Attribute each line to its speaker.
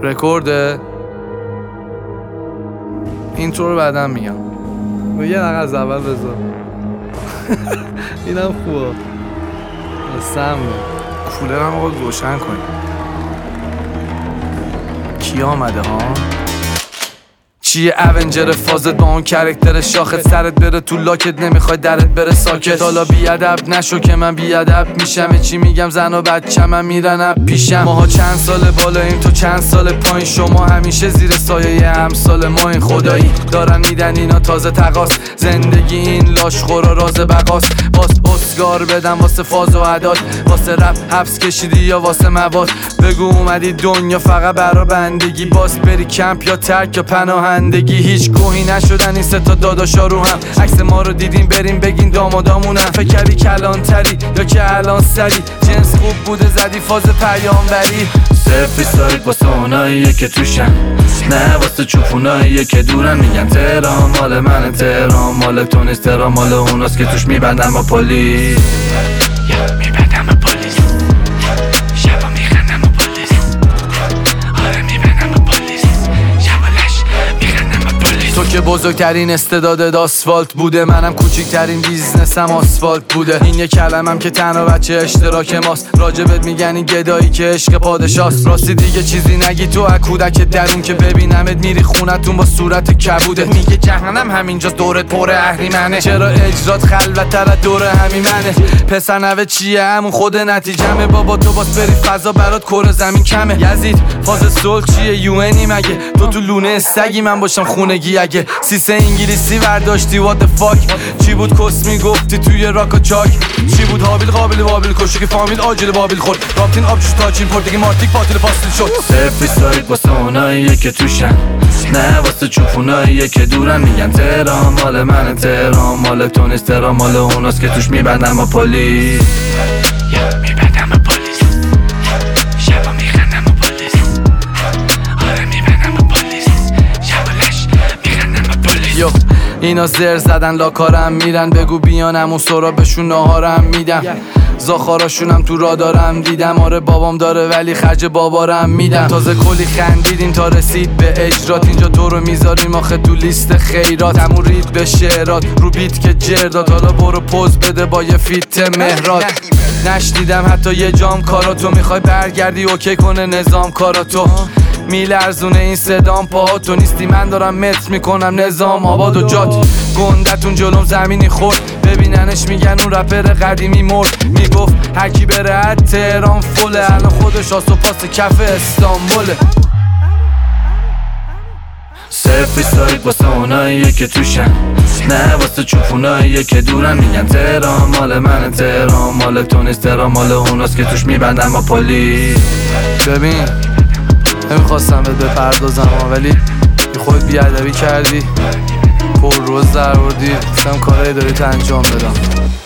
Speaker 1: رکورده اینترو رو بعدم میگم و یه دقیقه از اول بذار اینم خوبه سم کولرم رو روشن کنیم. کی آمده ها؟ چیه اونجر فازت با اون کرکتر شاخت سرت بره تو لاکت نمیخوای درت بره ساکت. حالا بیادب نشو که من بیادب میشم. چی میگم زن و بچه من میرن پیشم. ماها چند سال بالاییم تو چند سال پایین. شما همیشه زیر سایه امثال ما این خدایی دارن میدن اینا تازه تقاس. زندگی این لاشخورا راز بقاس. باس اسکار بدم واسه فاز و عداد. واسه رپ حبس کشیدی یا واسه مواد. بگو اومدی دنیا فقط برا بندگی. باس بری کمپ یا ترک یا پناهندگی. هیچ گوهی نشدن این سه تا داداشا رو هم. عکس ما رو دیدین بریم بگین دامادامونم. فکر کردی کلانتری یا که الان سری. جنس خوب بوده زدی فاز پیامبری.
Speaker 2: صرفی سایت واسه اوناییه که توشن نه واسه چوپوناییه که دورن. میگن تهران مال من تهران مال تو نیست. تهران مال اوناست که توش میبندن با پلیس. میبندن با پلیس. شبا میخندن با پلیس. آره میبندن با پلیس. شبالش میخندن با پلیس.
Speaker 1: تو که بزرگترین استعدادت آسفالت بوده. منم کوچیکترین بیزنسم آسفالت بوده. این یه کلمم که تنها بچه اشتراک ماست. راجبت میگن این گدایی که عشق پادشاست. راستی دیگه چیزی نگی تو از کودک درون که ببینمت میری خونتون با صورت کبوده. میگه جهنم همینجاست دورت پر اهریمنه. چرا اجرات خلوت‌تر از دور همین منه. پسر نوه چیه همون خود نتیجمه. بابا تو باس بری فضا برات کره زمین کمه. یزید فاز صلح چیه یوئنی مگه؟ تو لونه سگی من باشم خونگی اگه. سیسه انگلیسی برداشتی what the fuck. چی بود کس میگفتی توی راک و چاک. چی بود حابیل قابل بابل کشی که فامیل آجیل بابل خورد. رابطین آبجوش تاچین پردگی مارتیک باطل پاستیل شد.
Speaker 2: صرفی سایت واسه اوناییه که توشن نه واسه چوپوناییه که دورن. میگن تهران مال من تهران مال تو نیست. تهران مال اوناست که توش میبندن با پلیس. میبندن با پلیس. شبا میخندن با پلیس. آره میبندن با پلیس. شبالش میخندن با پلیس.
Speaker 1: یو اینا زر زدن لاکارم میرن. بگو بیانم اون سرابشون ناهارم میدم. زاخاراشونم تو را دارم دیدم. آره بابام داره ولی خرج بابارم میدم. تازه کلی خندیدیم تا رسید به اجرات. اینجا تو رو میذاریم آخه تو لیست خیرات. همون رید به شعرات رو بیت که جردات. حالا برو پوز بده با یه فیت مهرات. نشنیدم حتی یه جام کاراتو. میخوای برگردی اوکی کنه نظام کاراتو. میلرزونه این صدام پاهاتو نیستی. من دارم متر میکنم نظام آباد و جات. گندتون جلوم زمینی خورد. ببیننش میگن اون رپر قدیمی مرد. میگفت هرکی بره از تهران فله. الان خودش آس و پاس کف استانبوله.
Speaker 2: صرفی سایت واسه اوناییه که توشن نه واسه چوپوناییه که دورن. میگن تهران مال من تهران مال تو نیست. تهران مال اوناست که توش میبندن با پلیس.
Speaker 1: ببین نمیخواستم بهت بپردازم ولی خود بیادبی کردی. پر روز در بردی. گفتم کارایی داری تا انجام بدم.